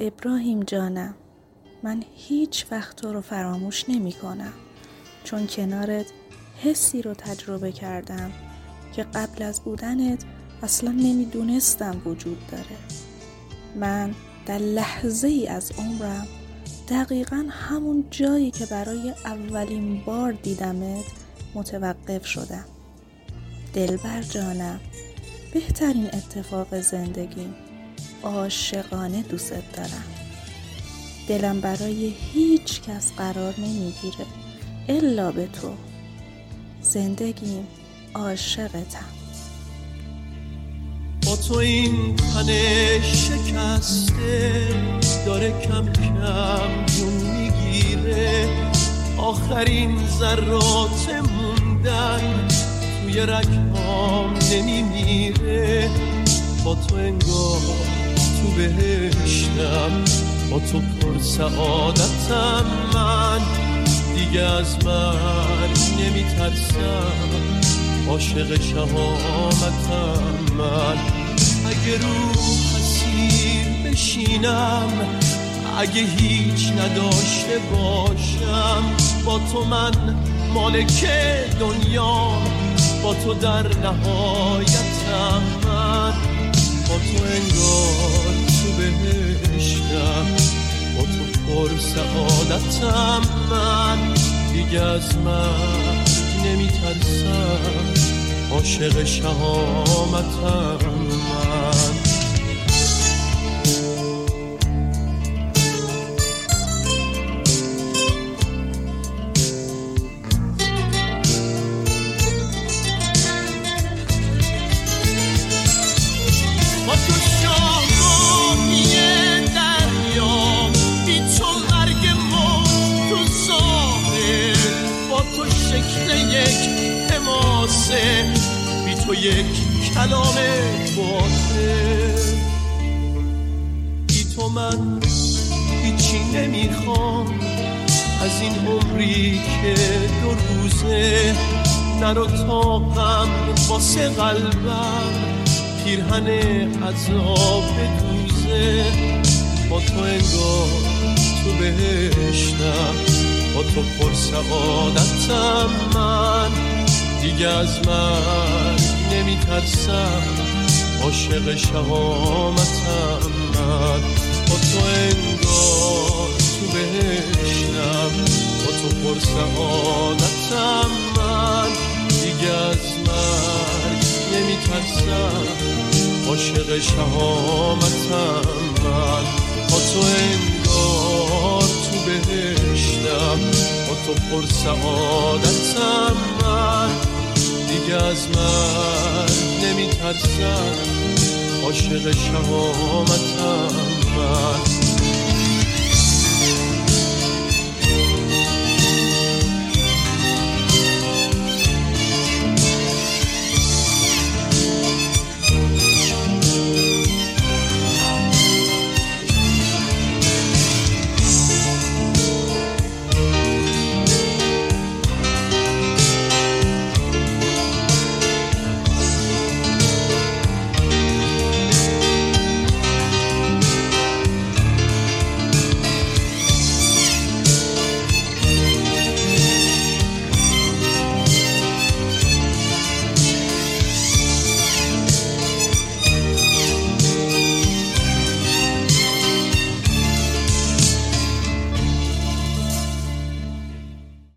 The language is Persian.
ابراهیم جانم، من هیچ وقت تو رو فراموش نمی کنم، چون کنارت حسی رو تجربه کردم که قبل از بودنت اصلا نمیدونستم وجود داره. من در لحظه ای از عمرم دقیقاً همون جایی که برای اولین بار دیدمت متوقف شدم. دلبر جانم، بهترین اتفاق زندگیم، عاشقانه دوست دارم. دلم برای هیچ کس قرار نمیگیره الا به تو. زندگیم، عاشقتم. با تو این تن شکسته داره کم کم جون میگیره، آخرین ذرات موندن توی رگهام نمیمیره. با تو انگار تو بهشتم، با تو پر سعادتم، من دیگه از مرگ نمیترسم، عاشق شهامتم. من اگه رو حسیر بشینم، اگه هیچ نداشته باشم، با تو من مالک دنیا، با تو در نهایتم. من با تو انگار تو بهشتم، با تو پر سعادتم، من دیگه از من نمیترسم، عاشق شهامتم. من با تو شاهی دریام، بی تو مرگ ما تو ظاهر، با تو شکل یک حماسه، بی تو یک کلام باطل. بی تو من هیچی نمیخوام از این عمری که 2 روزه، نرو تا غم واسه قلبم پیرهن عذاب بدوزه. با تو انگار تو بهشتم، با تو پر سعادتم، من دیگه از من نمیترسم، عاشق شهامتم. من با تو انگار تو بهشتم، با تو پر سعادتم، من دیگه از مرگ نمیترسم، عاشق شهامتم. من با تو انگار تو بهشتم، با تو پر سعادتم، من دیگه از من نمیترسم، عاشق شهامتم.